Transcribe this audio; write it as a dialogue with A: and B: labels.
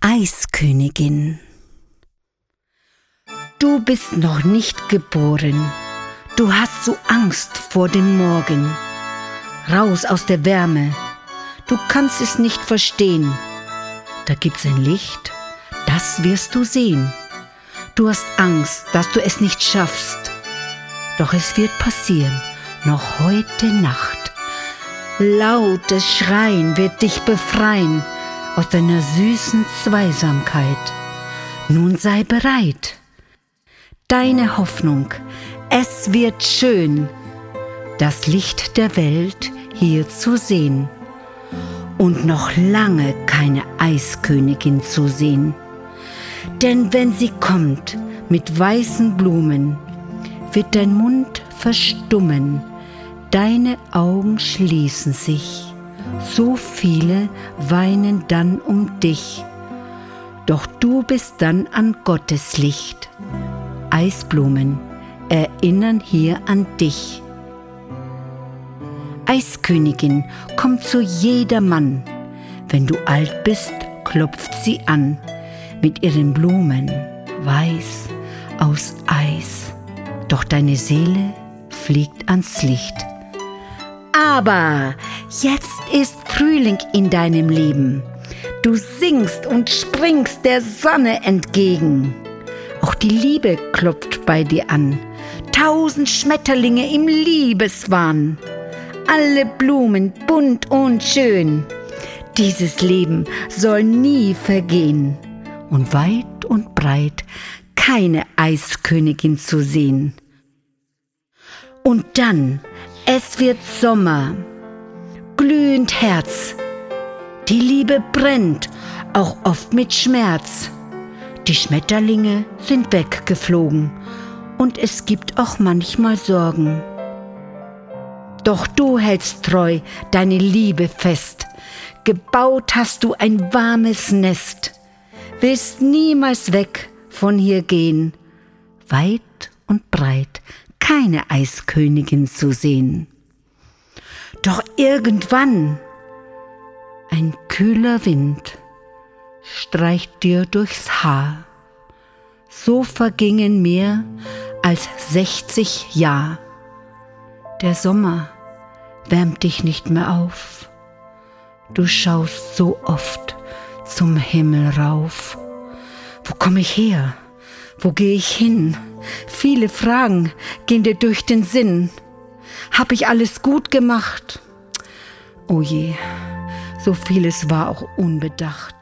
A: Eiskönigin. Du bist noch nicht geboren. Du hast so Angst vor dem Morgen. Raus aus der Wärme. Du kannst es nicht verstehen. Da gibt's ein Licht, das wirst du sehen. Du hast Angst, dass du es nicht schaffst. Doch es wird passieren, noch heute Nacht. Lautes Schreien wird dich befreien aus deiner süßen Zweisamkeit. Nun sei bereit. Deine Hoffnung, es wird schön, das Licht der Welt hier zu sehen und noch lange keine Eiskönigin zu sehen. Denn wenn sie kommt mit weißen Blumen, wird dein Mund verstummen, deine Augen schließen sich, so viele weinen dann um dich. Doch du bist dann an Gottes Licht. Eisblumen erinnern hier an dich. Eiskönigin kommt zu jedermann. Wenn du alt bist, klopft sie an, mit ihren Blumen, weiß, aus Eis. Doch deine Seele fliegt ans Licht. Aber jetzt ist Frühling in deinem Leben. Du singst und springst der Sonne entgegen. Auch die Liebe klopft bei dir an. 1000 Schmetterlinge im Liebeswahn. Alle Blumen bunt und schön. Dieses Leben soll nie vergehen. Und weit und breit keine Eiskönigin zu sehen. Und dann, es wird Sommer, glühend Herz. Die Liebe brennt, auch oft mit Schmerz. Die Schmetterlinge sind weggeflogen und es gibt auch manchmal Sorgen. Doch du hältst treu deine Liebe fest. Gebaut hast du ein warmes Nest. Willst niemals weg von hier gehen. Weit und breit keine Eiskönigin zu sehen. Doch irgendwann ein kühler Wind streicht dir durchs Haar. So vergingen mehr als 60 Jahr. Der Sommer wärmt dich nicht mehr auf. Du schaust so oft zum Himmel rauf. Wo komme ich her? Wo gehe ich hin? Viele Fragen gehen dir durch den Sinn. Hab ich alles gut gemacht? Oh je, so vieles war auch unbedacht.